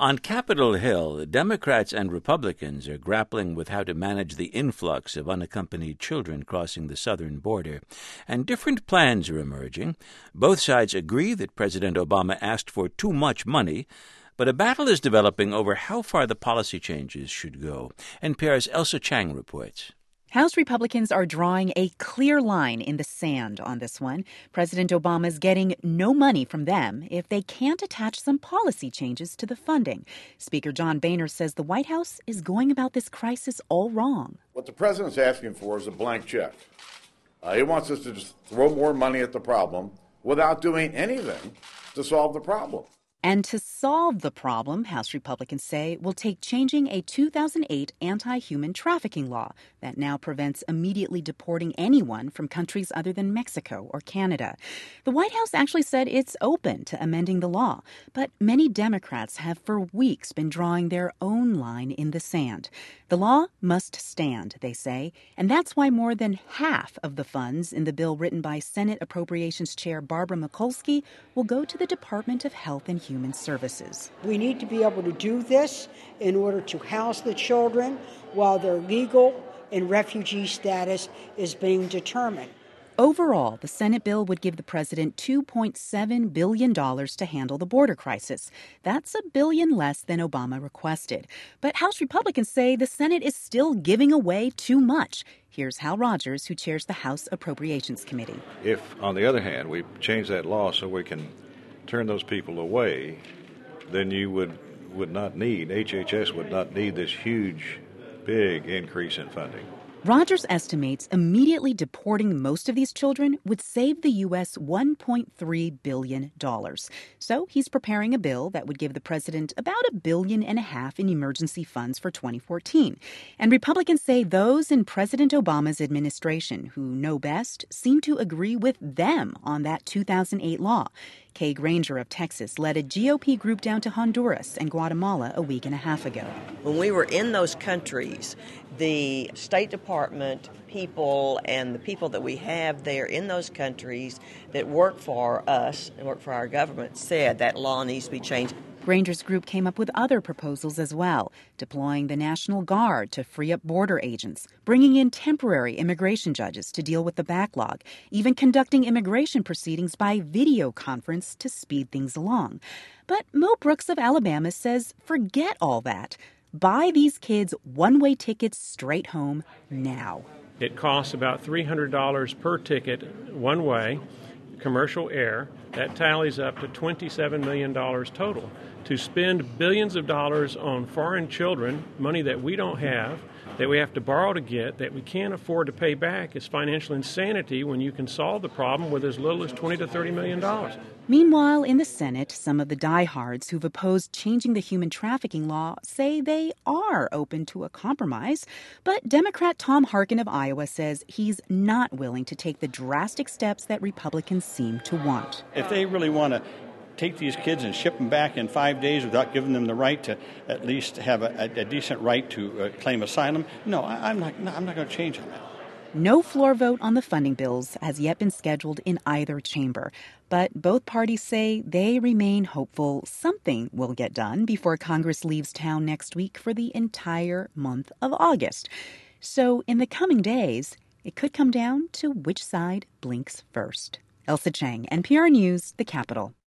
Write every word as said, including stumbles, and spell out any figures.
On Capitol Hill, Democrats and Republicans are grappling with how to manage the influx of unaccompanied children crossing the southern border, and different plans are emerging. Both sides agree that President Obama asked for too much money, but a battle is developing over how far the policy changes should go. N P R's Ailsa Chang reports. House Republicans are drawing a clear line in the sand on this one. President Obama's getting no money from them if they can't attach some policy changes to the funding. Speaker John Boehner says the White House is going about this crisis all wrong. What the president's asking for is a blank check. Uh, he wants us to just throw more money at the problem without doing anything to solve the problem. And to solve the problem, House Republicans say, will take changing a two thousand eight anti-human trafficking law that now prevents immediately deporting anyone from countries other than Mexico or Canada. The White House actually said it's open to amending the law, but many Democrats have for weeks been drawing their own line in the sand. The law must stand, they say, and that's why more than half of the funds in the bill written by Senate Appropriations Chair Barbara Mikulski will go to the Department of Health and Human Services. We need to be able to do this in order to house the children while their legal and refugee status is being determined. Overall, the Senate bill would give the president two point seven billion dollars to handle the border crisis. That's a billion less than Obama requested. But House Republicans say the Senate is still giving away too much. Here's Hal Rogers, who chairs the House Appropriations Committee. If, on the other hand, we change that law so we can turn those people away, then you would would not need, H H S would not need this huge, big increase in funding. Rogers estimates immediately deporting most of these children would save the U S one point three billion dollars. So he's preparing a bill that would give the president about a billion and a half in emergency funds for twenty fourteen. And Republicans say those in President Obama's administration who know best seem to agree with them on that two thousand eight law. Kay Granger of Texas led a G O P group down to Honduras and Guatemala a week and a half ago. When we were in those countries, the State Department people and the people that we have there in those countries that work for us and work for our government said that law needs to be changed. Granger's group came up with other proposals as well, deploying the National Guard to free up border agents, bringing in temporary immigration judges to deal with the backlog, even conducting immigration proceedings by video conference to speed things along. But Mo Brooks of Alabama says forget all that. Buy these kids one-way tickets straight home now. It costs about three hundred dollars per ticket one way, commercial air. That tallies up to twenty-seven million dollars total. To spend billions of dollars on foreign children, money that we don't have, that we have to borrow to get, that we can't afford to pay back, is financial insanity when you can solve the problem with as little as twenty to thirty million dollars. Meanwhile, in the Senate, some of the diehards who've opposed changing the human trafficking law say they are open to a compromise. But Democrat Tom Harkin of Iowa says he's not willing to take the drastic steps that Republicans seem to want. If they really want to take these kids and ship them back in five days without giving them the right to at least have a, a decent right to uh, claim asylum, no, I, I'm not, no, I'm not going to change on that. No floor vote on the funding bills has yet been scheduled in either chamber, but both parties say they remain hopeful something will get done before Congress leaves town next week for the entire month of August. So in the coming days, it could come down to which side blinks first. Ailsa Chang, N P R News, the Capitol.